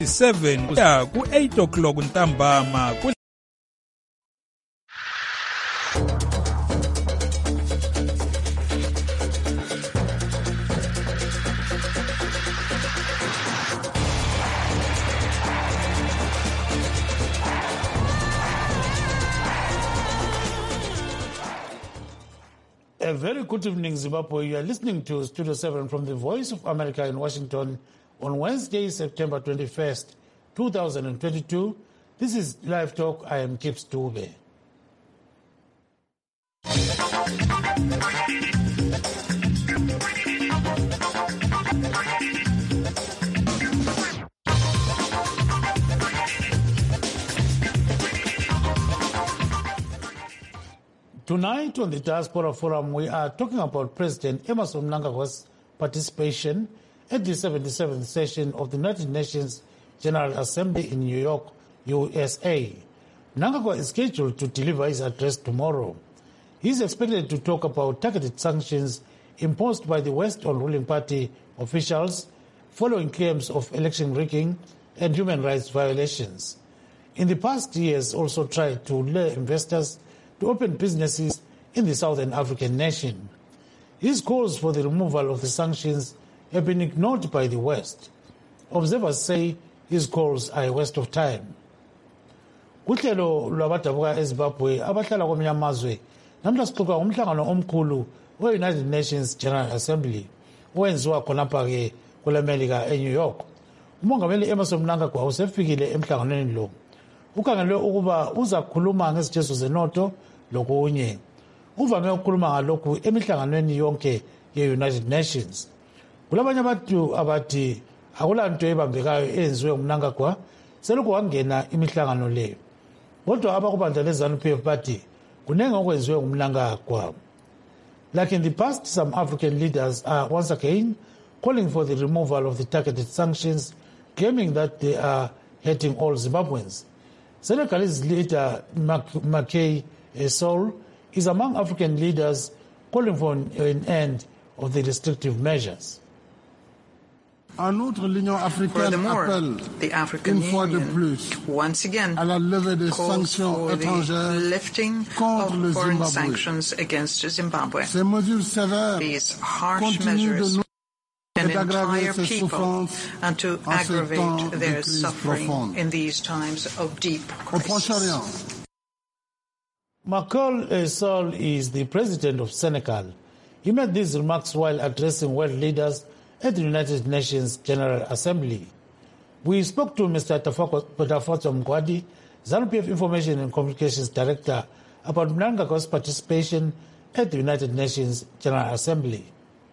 7 kuya ku-8 o'clock ntambama. A very good evening, Zimbabwe. You are listening to Studio 7 from the Voice of America in Washington on Wednesday, September 21st, 2022. This is Live Talk. I am Gibbs Dube. Tonight on the Diaspora Forum, we are talking about President Emmerson Mnangagwa's participation at the 77th session of the United Nations General Assembly in New York, USA. Mnangagwa is scheduled to deliver his address tomorrow. He is expected to talk about targeted sanctions imposed by the West on ruling party officials following claims of election rigging and human rights violations. In the past, he has also tried to lure investors to open businesses in the Southern African nation. His calls for the removal of the sanctions have been ignored by the West. Observers say his calls are a waste of time. Kuhlelo lwabadabuka eZimbabwe abahlala kwamanye amazwe namhla sixoxa umhlangano omkhulu we-United Nations General Assembly owenziwa khonapha-ke kule-America eNew York. Umongameli Emmerson Mnangagwa usefikile emhlanganweni lo. Ukhangelwe ukuba uza kukhuluma ngezithetho zenotho lokunye. Uvame ukukhuluma ngalokhu emihlanganweni yonke ye-United Nations. Kulabanye abantu abathi akulanto ebambekayo eyenziwe nguMnangagwa selokhu wangena imihlangano le. Kodwa abakubandla leZANU-PF bathi kunenge okwenziwe nguMnangagwa. Like in the past, some African leaders are once again calling for the removal of the targeted sanctions, claiming that they are hurting all Zimbabweans. Senegalese leader Macky Sall is among African leaders calling for an end of the restrictive measures. Furthermore, the African Union once again calls for the lifting of foreign sanctions against Zimbabwe. These harsh measures an entire people and to aggravate their suffering in these times of deep crisis. Macky Sall is the president of Senegal. He made these remarks while addressing world leaders at the United Nations General Assembly. We spoke to Mr. Tafoto Mgwadi, ZANU-PF Information and Communications Director, about Mnangagwa's participation at the United Nations General Assembly.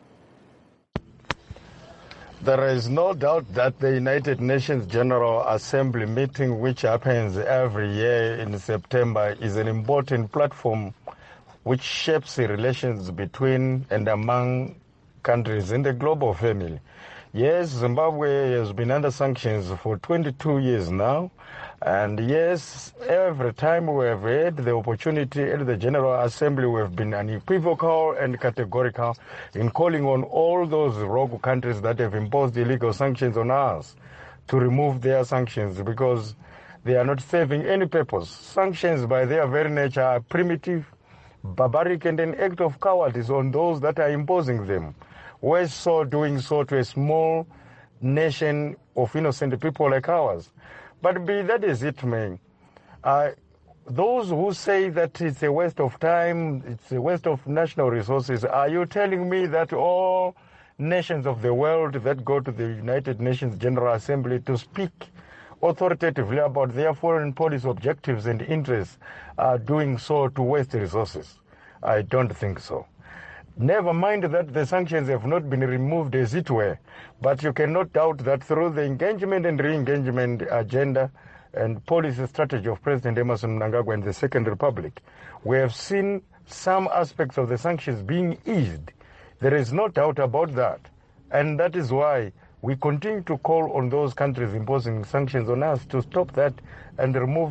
There is no doubt that the United Nations General Assembly meeting, which happens every year in September, is an important platform which shapes the relations between and among countries in the global family. Yes, Zimbabwe has been under sanctions for 22 years now. And yes, every time we have had the opportunity at the General Assembly, we have been unequivocal and categorical in calling on all those rogue countries that have imposed illegal sanctions on us to remove their sanctions because they are not serving any purpose. Sanctions by their very nature are primitive, barbaric, and an act of cowardice on those that are imposing them. We're so doing so to a small nation of innocent people like ours. But be that as it may, those who say that it's a waste of time, it's a waste of national resources, are you telling me that all nations of the world that go to the United Nations General Assembly to speak authoritatively about their foreign policy objectives and interests are doing so to waste resources? I don't think so. Never mind that the sanctions have not been removed as it were, but you cannot doubt that through the engagement and re-engagement agenda and policy strategy of President Emmerson Mnangagwa and the Second Republic, we have seen some aspects of the sanctions being eased. There is no doubt about that. And that is why we continue to call on those countries imposing sanctions on us to stop that and remove.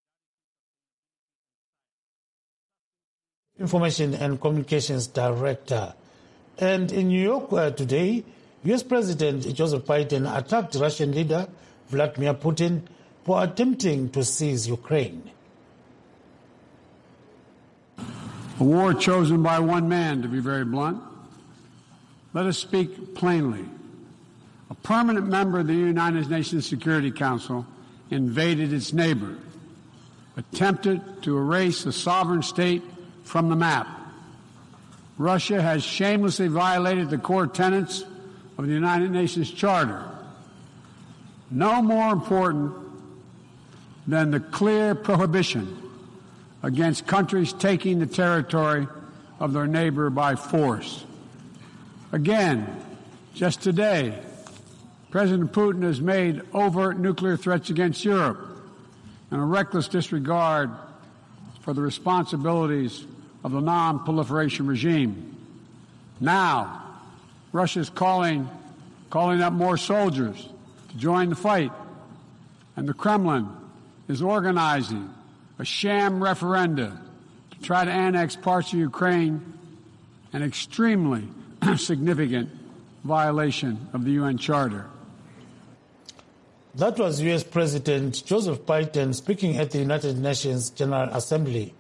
Information and Communications Director. And in New York today, U.S. President Joseph Biden attacked Russian leader Vladimir Putin for attempting to seize Ukraine. A war chosen by one man, to be very blunt. Let us speak plainly. A permanent member of the United Nations Security Council invaded its neighbor, attempted to erase a sovereign state from the map. Russia has shamelessly violated the core tenets of the United Nations Charter. No more important than the clear prohibition against countries taking the territory of their neighbor by force. Again, just today, President Putin has made overt nuclear threats against Europe and a reckless disregard for the responsibilities of the non-proliferation regime. Now, Russia is calling up more soldiers to join the fight, and the Kremlin is organizing a sham referenda to try to annex parts of Ukraine, an extremely significant violation of the UN Charter. That was U.S. President Joseph Biden speaking at the United Nations General Assembly.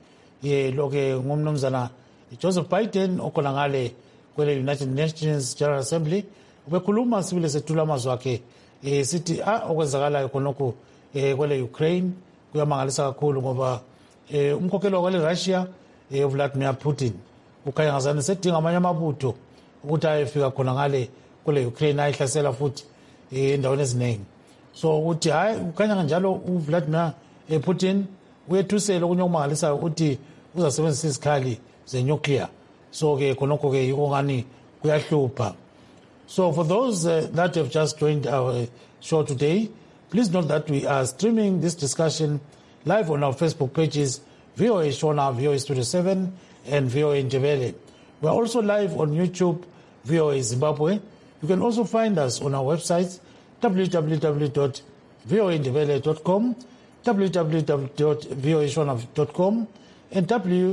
Joseph Biden okhona kwele United Nations General Assembly ubekhuluma sibile sethula amazwi akhe sithi okwenzakalayo khonokho kwele Ukraine kuyamangalisa kakhulu ngoba umkhokheli kwele Russia Vladimir Putin ukhanya ngazani sedinga amanye amabutho ukuthi ayefika khona ngale kwele Ukraine ayihlasela futhi endaweni eziningi. So uthi hayi ukhanya kanjalo uVladimir Putin uyethusela okunye okumangalisayo uthi uzasebenzisa izikhali ze-nuclear. So ke khonokho ke yiko ngani kuyahlupha. So for those that have just joined our show today, please note that we are streaming this discussion live on our Facebook pages, VOA Shona, VOA Studio 7, and VOA Ndebele. We are also live on YouTube, VOA Zimbabwe. You can also find us on our websites, www.voandebele.com, www.voashona.com, and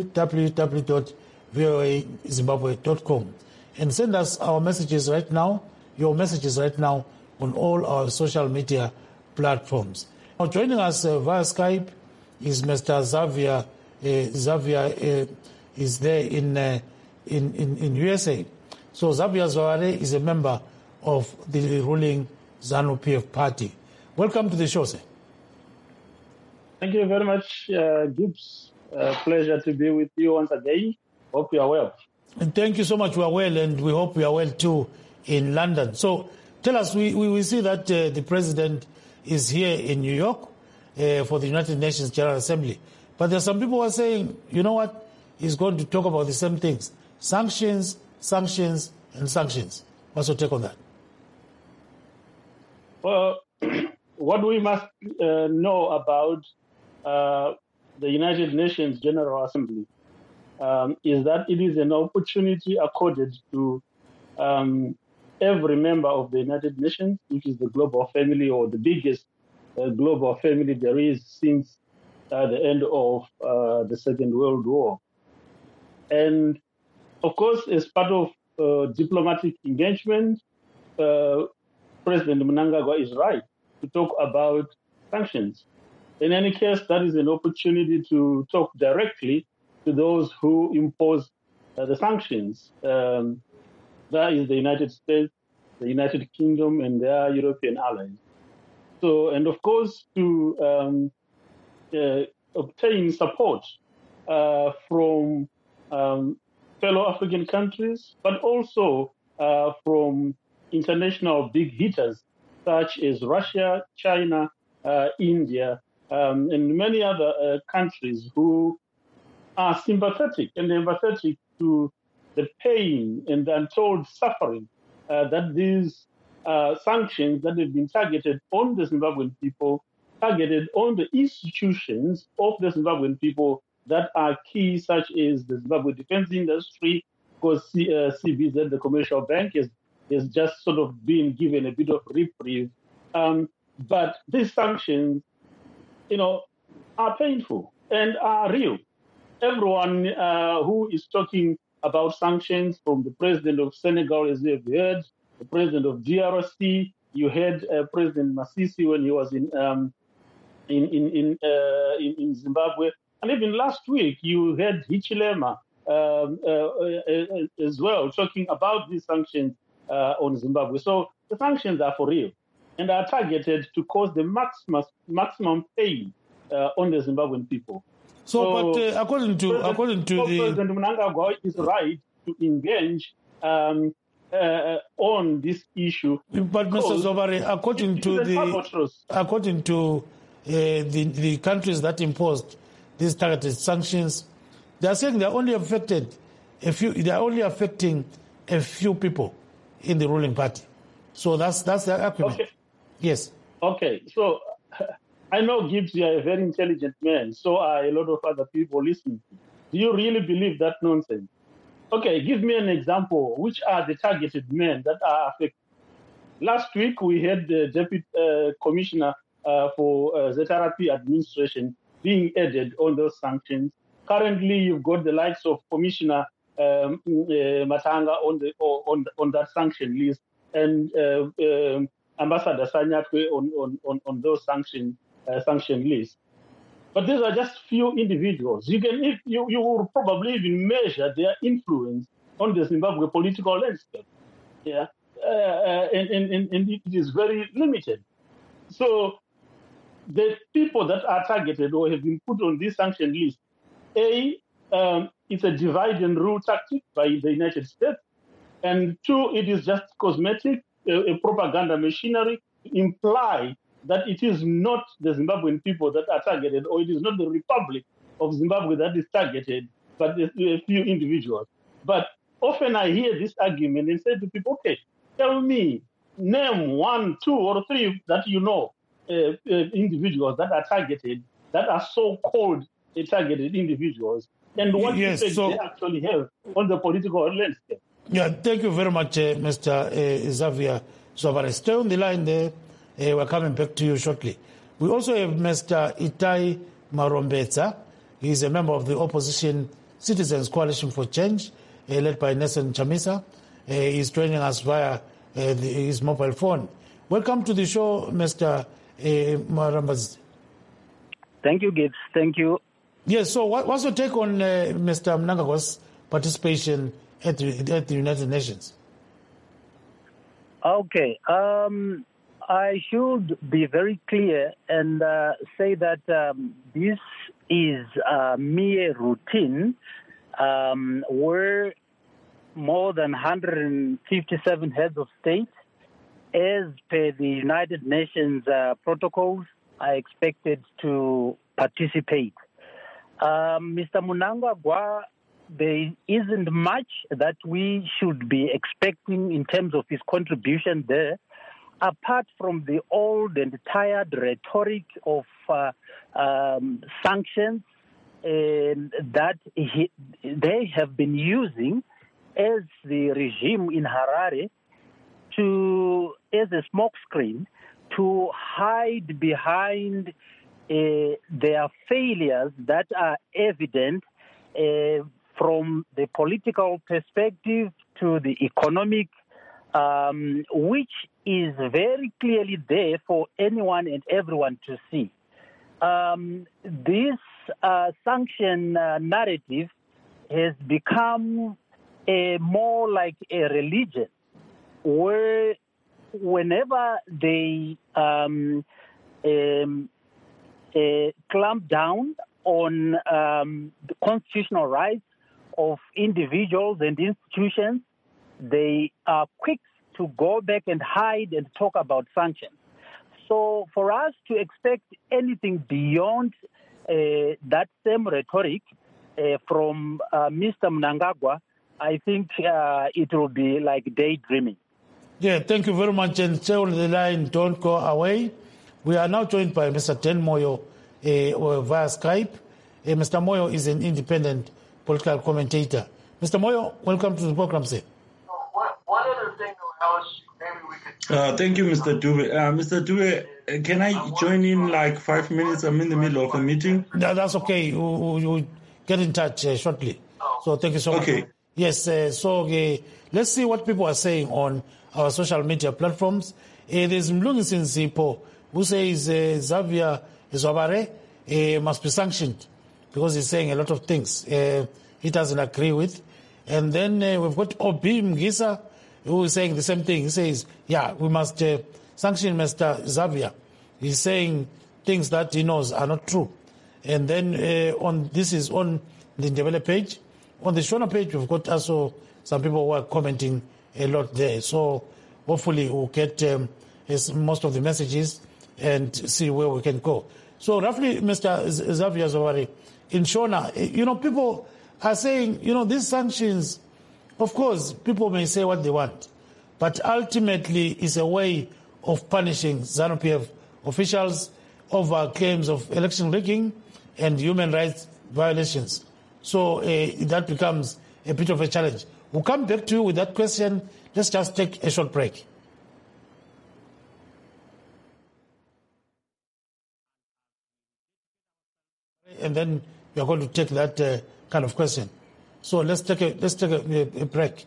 www.voazimbabwe.com. And send us our messages right now, your messages right now on all our social media platforms. Now joining us via Skype is Mr. Xavier. Xavier is there in USA. So Xavier Zoare is a member of the ruling ZANU-PF party. Welcome to the show, sir. Thank you very much, Gibbs. Pleasure to be with you once again. Hope you are well. And thank you so much. We are well, and we hope we are well too in London. So tell us, we see that the president is here in New York for the United Nations General Assembly. But there are some people who are saying, you know what, he's going to talk about the same things. Sanctions, sanctions, and sanctions. What's your take on that? Well, what we must know about the United Nations General Assembly is that it is an opportunity accorded to every member of the United Nations, which is the global family or the biggest global family there is since the end of the Second World War. And of course, as part of diplomatic engagement, President Mnangagwa is right to talk about sanctions. In any case, that is an opportunity to talk directly to those who impose the sanctions. That is the United States, the United Kingdom, and their European allies. So, and of course, to obtain support from fellow African countries, but also from international big hitters such as Russia, China, India, and many other countries who are sympathetic and empathetic to the pain and the untold suffering that these sanctions that have been targeted on the Zimbabwean people, targeted on the institutions of the Zimbabwean people that are key, such as the Zimbabwe defense industry, because CBZ, the commercial bank, is just sort of being given a bit of reprieve. But these sanctions, are painful and are real. Everyone who is talking about sanctions, from the president of Senegal, as we have heard, the president of DRC, You had President Masisi when he was in Zimbabwe, and even last week you had Hichilema as well talking about these sanctions on Zimbabwe. So the sanctions are for real and are targeted to cause the maximum pain on the Zimbabwean people. But according to President Mnangagwa is right to engage on this issue. But Mr. Zobare, according to the countries that imposed these targeted sanctions, they are saying they are only affecting a few people in the ruling party. So that's their argument. Okay. Yes. Okay. So I know, Gibbs, you are a very intelligent man. So are a lot of other people listening. Do you really believe that nonsense? Okay, give me an example. Which are the targeted men that are affected? Last week, we had the Deputy Commissioner for ZRP administration being added on those sanctions. Currently, you've got the likes of Commissioner Matanga on that sanction list, and Ambassador Sanyatwe on those sanction lists. But these are just few individuals. You will probably even measure their influence on the Zimbabwe political landscape. Yeah, and it is very limited. So the people that are targeted or have been put on this sanction list, it's a divide and rule tactic by the United States, and two, it is just cosmetic, a propaganda machinery to imply that it is not the Zimbabwean people that are targeted, or it is not the Republic of Zimbabwe that is targeted, but a few individuals. But often I hear this argument and say to people, okay, tell me, name 1, 2, or 3 that you know, individuals that are targeted, that are so-called targeted individuals, and what effect they actually have on the political landscape. Yeah, thank you very much, Mr. Xavier Zobare. Stay on the line there. We're coming back to you shortly. We also have Mr. Itai Marombetsa. He's a member of the Opposition Citizens Coalition for Change, led by Nelson Chamisa. He's joining us via his mobile phone. Welcome to the show, Mr. Marombetsa. Thank you, Gibbs. Thank you. Yes, so what's your take on Mr. Mnangagwa's participation at the United Nations? Okay. I should be very clear and say that this is mere routine where more than 157 heads of state, as per the United Nations protocols, are expected to participate. Mr. Mnangagwa, there isn't much that we should be expecting in terms of his contribution there, apart from the old and tired rhetoric of sanctions that they have been using as the regime in Harare as a smokescreen to hide behind their failures that are evident from the political perspective to the economic, which is very clearly there for anyone and everyone to see. This sanction narrative has become more like a religion, where whenever they clamp down on the constitutional rights of individuals and institutions, they are quick to go back and hide and talk about sanctions. So for us to expect anything beyond that same rhetoric from Mr. Mnangagwa, I think it will be like daydreaming. Yeah, thank you very much. And stay on the line, don't go away. We are now joined by Mr. Ten Moyo via Skype. Mr. Moyo is an independent political commentator. Mr. Moyo, welcome to the program, sir. One other thing, else maybe we could... thank you, Mr. Dube. Mr. Dube, can I join in like 5 minutes? I'm in the middle of a meeting. No, that's okay. We'll get in touch shortly. So thank you so much. Okay. Yes, let's see what people are saying on our social media platforms. There's Mlungisi Nzipho, who says Xavier Zwabare must be sanctioned because he's saying a lot of things he doesn't agree with. And then we've got Obi Mgisa, who is saying the same thing. He says, yeah, we must sanction Mr. Xavier. He's saying things that he knows are not true. And then this is on the Ndebele page. On the Shona page, we've got also some people who are commenting a lot there. So hopefully we'll get most of the messages and see where we can go. So roughly, Mr. Xavier Zwabare, in Shona, people are saying, these sanctions, of course, people may say what they want, but ultimately it's a way of punishing ZANU-PF officials over claims of election rigging and human rights violations. So that becomes a bit of a challenge. We'll come back to you with that question. Let's just take a short break. And then we are going to take that kind of question. So let's take a break.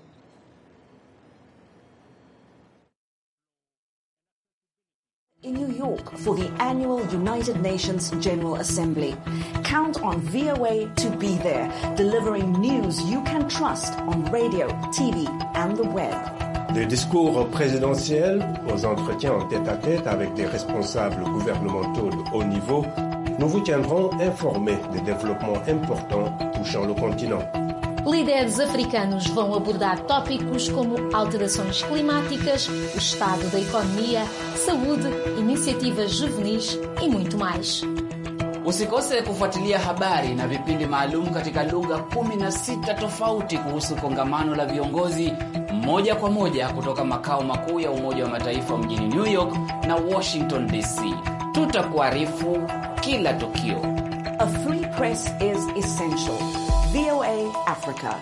In New York for the annual United Nations General Assembly. Count on VOA to be there, delivering news you can trust on radio, TV and the web. Des discours présidentiels aux entretiens en tête-à-tête avec des responsables gouvernementaux de haut niveau, nous vous tiendrons informés des développements importants touchant le continent. Líderes africanos vão abordar tópicos como alterações climáticas, o estado da economia, saúde, iniciativas juvenis e muito mais. Usikose kufuatilia habari na vipindi maalum katika lugha 16 tofauti kuhusu kongamano la viongozi moja kwa moja kutoka makao makuu ya Umoja wa Mataifa mjini New York na Washington DC. Tutakuarifu kila tukio. A free press is essential. VOA Africa.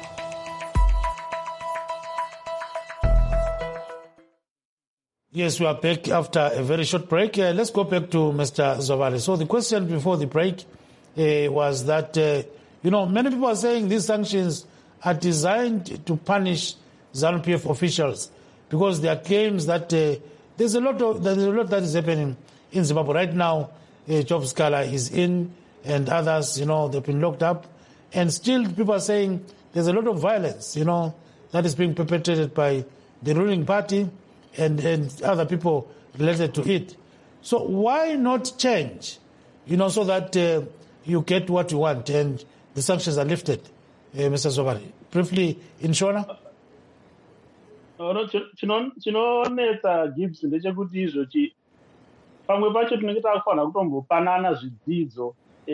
Yes, we are back after a very short break. Let's go back to Mr. Zwabare. So the question before the break was that, many people are saying these sanctions are designed to punish ZANU-PF officials because there are claims that there's a lot that is happening in Zimbabwe. Right now, Job Scala is in and others, they've been locked up. And still people are saying there's a lot of violence, that is being perpetrated by the ruling party and other people related to it. So why not change, so that you get what you want and the sanctions are lifted, Mr. Zwabare? Briefly, in Shona? Chinonetsa Gibbs ndechekuti izvochi pamwe pacho tinenge takufanira kutombopanana zvidzidzo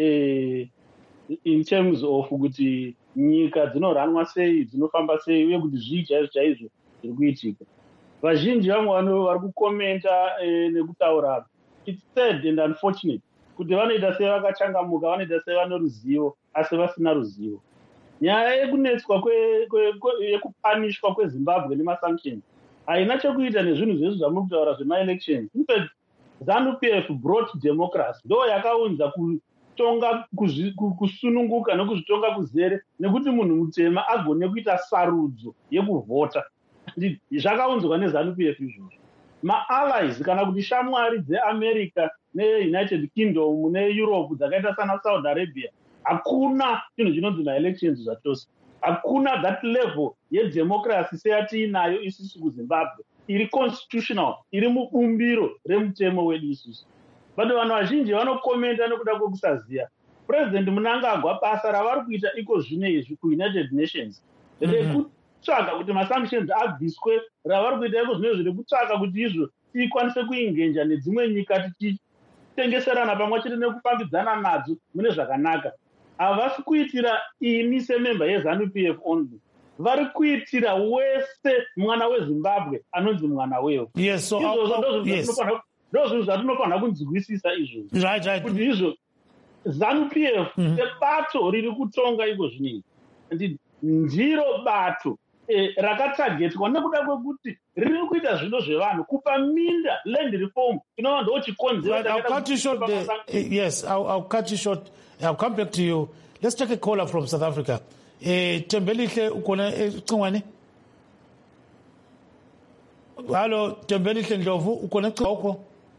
in terms of kuti nyika dzinoranwa sei, dzinofamba sei, uye kuti zvii chaizvo zviri kuitika. Vazhinji vamwe vari kukomenta nekutaura it's sad and unfortunate kuti vanoita sei vakachangamuka, vanoita sei vane ruzivo asi vasina ruzivo. Nyaya yekunetswa yekupanishwa kweZimbabwe nemasanctions haina chekuita nezvinhu zvese zvamuri kutaura zvema-elections. In fact, ZANU-PF brought democracy. Ndo yakaunza kutonga kusununguka nekuzvitonga kuzere nekuti munhu mutema agone kuita sarudzo yekuvhota. Zvakaunzwa neZANU-PF izvozvo. Ma-allies kana kuti shamwari dzeAmerica neUnited Kingdom neEurope dzakaita sana Saudi Arabia, hakuna chinhu chinonzi ma-elections zvachose. Hakuna that level yedemocracy seyatiinayo isusu kuZimbabwe. Iri constitutional, iri mubumbiro remutemo wedu isusu. But vanhu vazhinji vanokomenta nekuda kwekusaziya. President Mnangagwa basa ravari kuita iko zvino izvi kuUnited Nations rekutsvaga kuti masanctions abviswe, ravari kuita iko zvino izvi rekutsvaga kuti izvo tikwanise kuingenja nedzimwe nyika tichitengeserana pamwe chete nekufambidzana nadzo mune zvakanaka. Havasi kuitira ini semember yeZANU-PF only. Vari kuitira wese mwana weZimbabwe anonzi mwana wewo. Yes, so ndozvinhu zvatinofanira kunzwisisa izvozvo. Right. Kuti izvo ZANU-PF sebato riri kutonga iko zvinezvi. Ndiro bato rakatargetwa nekuda kwekuti riri kuita zvinhu zvevanhu, kupa minda, land reform, inova ndochikonzera. I'll cut you short there. Yes, I'll cut you short. I'll come back to you. Let's take a caller from South Africa. Tembelihle ukona Cingwane? Hello, Tembelihle Ndlovu, uconnected uko?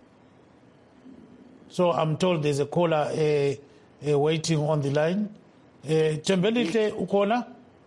So I'm told there's a caller waiting on the line. Tembelihle ukona?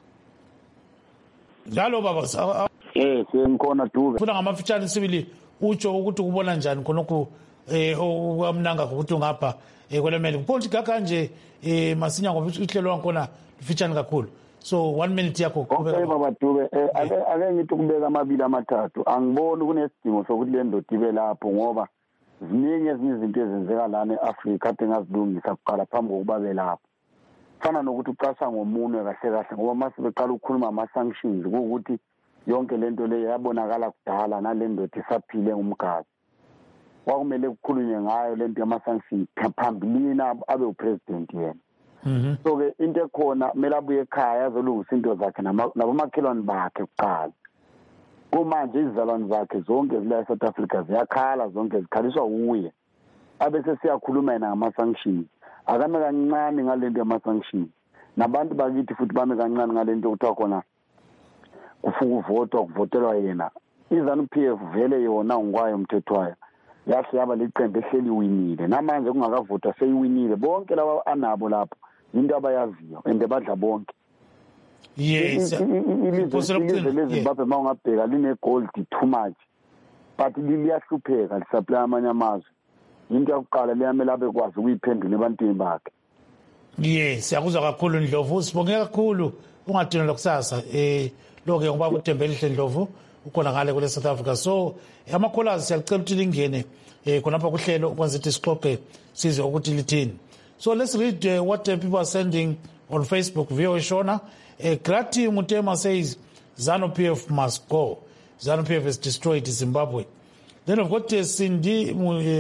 Njalo baba. Ngikhona Dube. Funa ngamafitshane sibili utsho ukuthi ubona njani khonokho ukwamnanga ukuthi ngapha kwelemele. Politika kanje masinya ngoba ihlelo wankona lifitshane kakhulu. So 1 minute yakho kubeka. Baba Dube, ake ngithi kubeka amabili amathathu. Angiboni kunesidingo sokuthi le ndoda ibe lapho ngoba ziningi ezinye izinto ezenzeka lana eAfrika kade ngazilungisa kuqala phambi kokuba belapho. Fana nokuthi uqasha ngomunwe kahle kahle ngoba mase beqala ukukhuluma ama sanctions ukuthi yonke lento le yabonakala kudala nale ndoda isaphile ngumgazi. Kwakumele kukhulunywe ngayo lento yama sanctions phambili abe upresident yena. So ke into ekhona kumele abuye ekhaya azolungisa into zakhe nabomakhelwane bakhe kuqala. Kumanje izizalwane zakhe zonke zila eSouth Africa ziyakhala zonke zikhaliswa uye. Abese siyakhuluma yena ngama sanctions. Akame kancane ngalento yama sanctions. Nabantu bakithi futhi bame kancane ngalento kuthiwa khona kuvotelwa yena. iZANU-PF vele yona ngwayo umthetho wayo. Yahle yaba liqembu ehleli winile. Namanje kungakavotwa seyiwinile. Bonke laba anabo lapho into abayaziyo ende badla bonke. Yes. Ilizwe leZimbabwe mawungabheka line gold too much. But liyahlupheka lisaplaya amanye amazwe. Into yokuqala liyamela bekwazi ukuyiphendula ebantwini bakhe. Yes, siyakuzwa kakhulu Ndlovu. Sibonge kakhulu ungadina lokusasa loke ngoba kuTembelihle Ndlovu ukhona ngale kule South Africa. So amakholasi siyacela ukuthi lingene khonapha kuhlelo ukwenza ukuthi sixoxe sizwe ukuthi lithini. So let's read what people are sending on Facebook. VOA Shona, Grati Mutema says ZANU-PF must go. ZANU-PF has destroyed Zimbabwe. Then we've got Cindy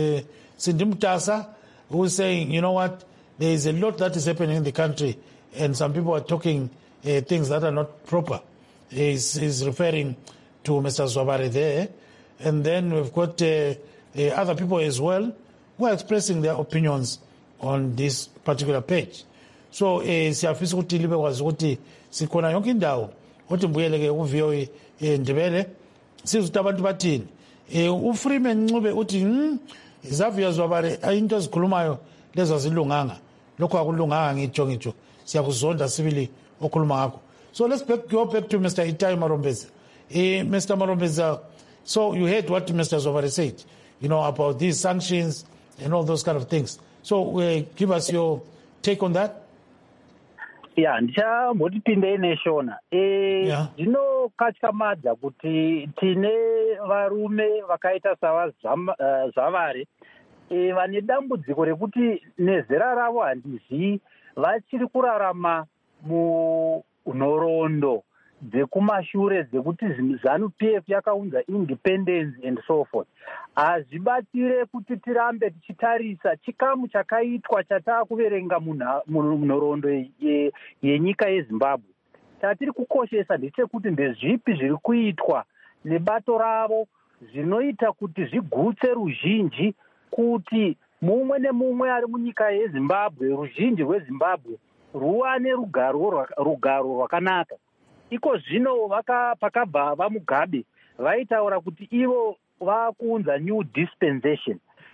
Mutasa who is saying, you know what, there is a lot that is happening in the country and some people are talking things that are not proper. He's referring to Mr. Zwabare there. And then we've got other people as well who are expressing their opinions on this particular page. So siyafisa ukuthi libe kwazi ukuthi sikhona yonke indawo ukuthi mbuyele ke uVOA Ndebele sizuthi abantu bathini. UFreeman Ncube uthi Xavier Zwabare into ezikhulumayo lezo zilunganga lokho akulunganga ngitsho siyakuzonda sibili okhuluma ngakho. So let's go back to Mr. Itai Marombeza. Mr. Marombeza, so you heard what Mr. Zwabare said, you know, about these sanctions and all those kind of things. So give us your take on that. Yeah, ndichamboti pinde neshona. Ndinokatyamadza kuti tine varume vakaita Zwabare vane dambudziko rekuti nezera ravo handizivi vachiri kurarama munhoroondo dzekumashure dzekuti ZANU-PF yakaunza independence and so forth. Hazvibatire kuti tirambe tichitarisa chikamu chakaitwa chataakuverenga munhoroondo yenyika yeZimbabwe. Chatiri kukoshesa ndechekuti ndezvipi zviri kuitwa nebato ravo zvinoita kuti zvigutse ruzhinji kuti mumwe nemumwe ari munyika yeZimbabwe, ruzhinji rweZimbabwe ruwane rugaro rwakanaka. Iko zvino pakabva vaMugabe vaitaura kuti ivo vakuunza new dispensation.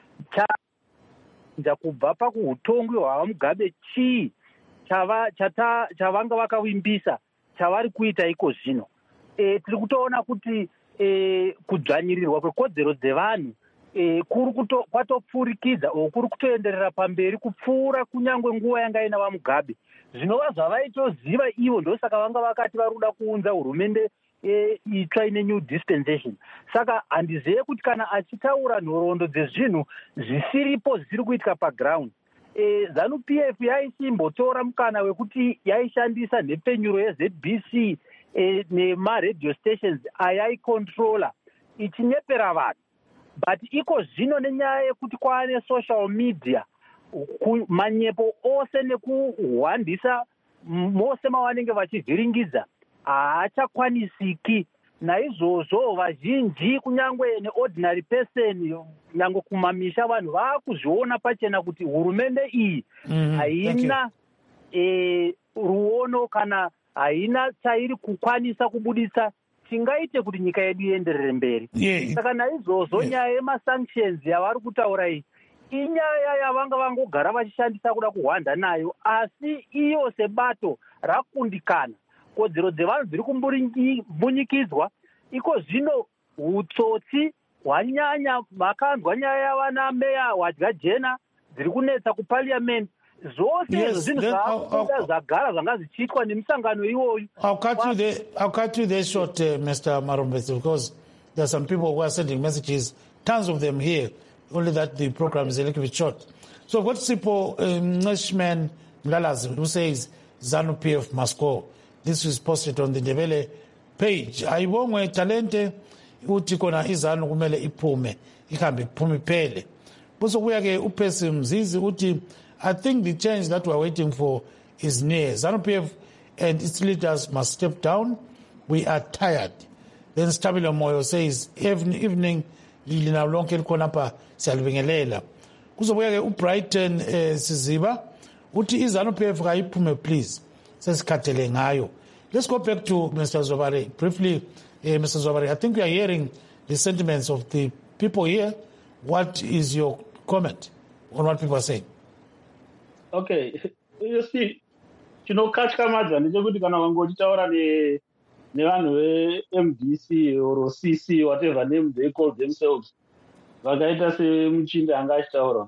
Kubva pakuhutongwe hwavaMugabe chii chavanga vakavimbisa chavari kuita iko zvino. Tiri kutoona kuti kudzvanyirirwa kwekodzero dzevanhu kwatopfurikidza kuri kutoenderera pamberi kupfuura kunyangwe nguva yanga ina vaMugabe. Zvinova zvavaitoziva ivo ndosaka vanga vakati varuda kuunza hurumende itsva ine new dispensation. Saka handizive kuti kana achitaura nhoroondo dzezvinhu zvisiripo zvisiri kuitika paground. ZANU-PF yaisimbotora mukana wekuti yaishandisa nhepfenyuro yeZBC nemaredio stations ayaikontrola ichinyepera vanhu. But iko zvino nenyaya yekuti kwaane social media manyepo ose nekuhwandisa mose mavanenge vachivhiringidza haachakwanisiki. Naizvozvo vazhinji kunyangwe neordinary person nyangwe kumamisha vanhu vaakuzviona pachena kuti hurumende iyi haina ruono kana haina chairi kukwanisa kubudisa tingaite kuti nyika yedu ienderere mberi. Saka naizvozvo nyaya yemasanctions yavari kutaura iyi inyaya yavanga vangogara vachishandisa kuda kuhwanda nayo, asi iyo sebato rakundikana. Kodzero dzevanhu dziri kumbunyikidzwa, iko zvino utsotsi hwanyanya, makanzwa nyaya yavana meya wadya jena dziri kunetsa kupariamend. Zvose zvinhu zvagara zvanga zvichiitwa nemisangano iyoyu. I'll cut you there short, Mr. Marombezi, because there are some people who are sending messages, tons of them here, only that the program is a little bit short. So what Sipo Neshman Mlalazi, who says ZANU-PF must go. This is posted on the Ndebele page. Aibongwe talente uthi kona izanu kumele iphume, ihambe iphume iphele. Buso kuyake uPhesi Mzizi uthi I think the change that we're waiting for is near. ZANU-PF and its leaders must step down. We are tired. Then Stabile Moyo says, evening, lina lonke likhonapha siyalibingelela. Kuzobuya ke uBrighton Siziba uthi iZANU-PF kayiphume please. Sesikhathele ngayo. Let's go back to Mr. Zobare briefly. Mr. Zobare, I think we are hearing the sentiments of the people here. What is your comment on what people are saying? Okay, you see, chinokatyamadza ndechekuti kana vangotaura nevanhu veMDC or CC, whatever name they call themselves, vakaita semuchinde anga achitaura,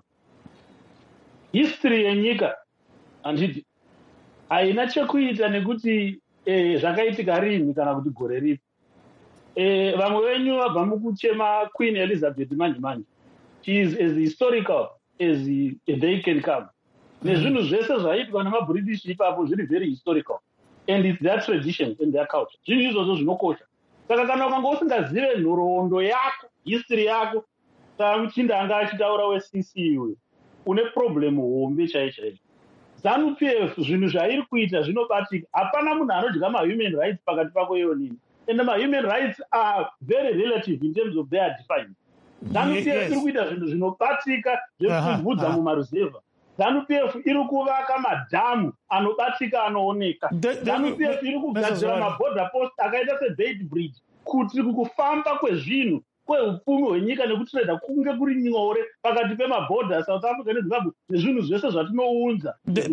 history yenyika handiti haina chekuita nekuti zvakaitika rini kana kuti gore ripi. Vamwe venyu vabva mukuchema Queen Elizabeth manje. She is as historical as they can come. Nezvinhu zvese zvaitwa nemaBritish ipapo zviri very historical, and it's their tradition and their culture. Zvinhu izvozvo zvinokosha. Saka kana ukanga usingazive nhoroondo yako, history yako, saka muchinde anga achitaura weCC iwe, une problem hombe chaiyo. ZANU-PF zvinhu zvairi kuita zvinobatika. Hapana munhu anodya ma-human rights pakati pako iyo nini. And ma-human rights are very relative in terms of their defined. ZANU-PF iri kuita zvinhu zvinobatika zvekuvhudza mumaruzevha. ZANU-PF iri kuvaka madhamu anobatika anooneka. ZANU-PF iri kugadzira maborder post akaita sebeit bridge kuti kufamba kwezvinhu kweupfumi hwenyika nekutreda kunge kuri nyore pakati pemabhodha South Africa neZimbabwe nezvinhu zvese zvatinounza.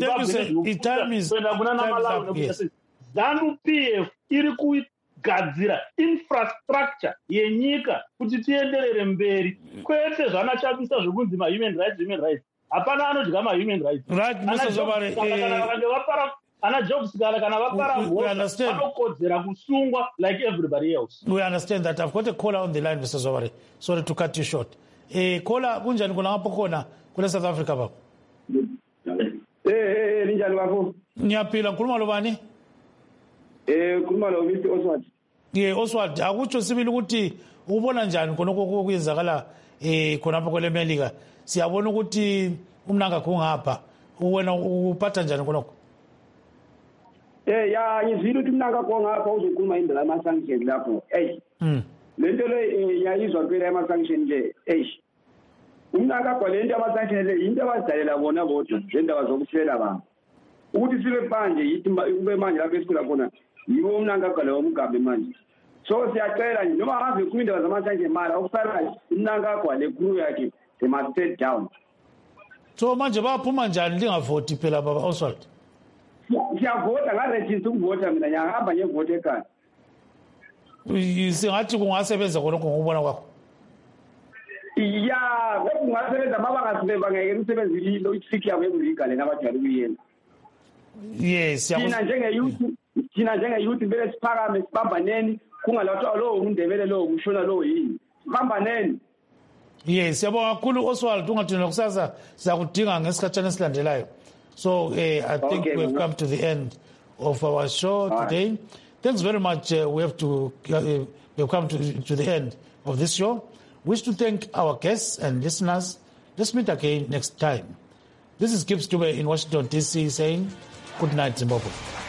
ZANU-PF iri kugadzira infrastructure yenyika kuti tienderere mberi, kwete zvanachabisa zvekunzi ma-human rights. Hapana anodya ma-human rights. Right, Mr. Zobare. Ana Jobs kana vapara vanokodzera kusungwa like everybody else. We understand that. I've got a caller on the line, Mr. Zobare. Sorry to cut you short. Caller, kunjani kuna hapo kona kule South Africa baba? Ninjani babo? Nyapila kuluma lobani? Kuluma lo Mr. Oswald. Oswald, akutsho sibili ukuthi ubona njani konoko kuyenzakala khona apha kwele Melika. Siyabona ukuthi umnanga kungapha. Wena uphatha njani konoko? Ngizwile ukuthi umnanga kongapha uzokhuluma indlela ama-sanction lapho. Lento le yayizwa phela ama-sanction nje. Umnanga kwa lento ama-sanction le into abazidalela bona bodwa ngendaba zokuhlela abantu. Ukuthi sibe manje yithi ube manje lapho esikhula khona yiwo umnanga kwa leyo mgabe manje. So siyacela nje noma ngabe ukhuluma indaba zama-sanction mara okusala umnanga kwa le crew yakhe they must stay down. So manje baphuma njani lingavoti phela baba Oswald? Siyavota ngarejista ukuvota mina ngihamba ngevote ekhaya. Singathi kungasebenza konke ngokubona kwakho. Kungasebenza mabangasibenza ngeke umsebenzi lo isiki yabo ekulika lena abajwayele ukuyenza. Yes, thina njenge-youth vele siphakame sibambaneni kungalathwa lo uNdebele lo ushona lo yini. Sibambaneni. Yes, siyabonga kakhulu Oswald, ungathi nokusasa sizakudinga ngesikhatshana esilandelayo. So I think we've come to the end of our show today. Thanks very much. We've come to the end of this show. Wish to thank our guests and listeners. Let's meet again next time. This is Gibbs Dube in Washington, D.C. saying good night, Zimbabwe.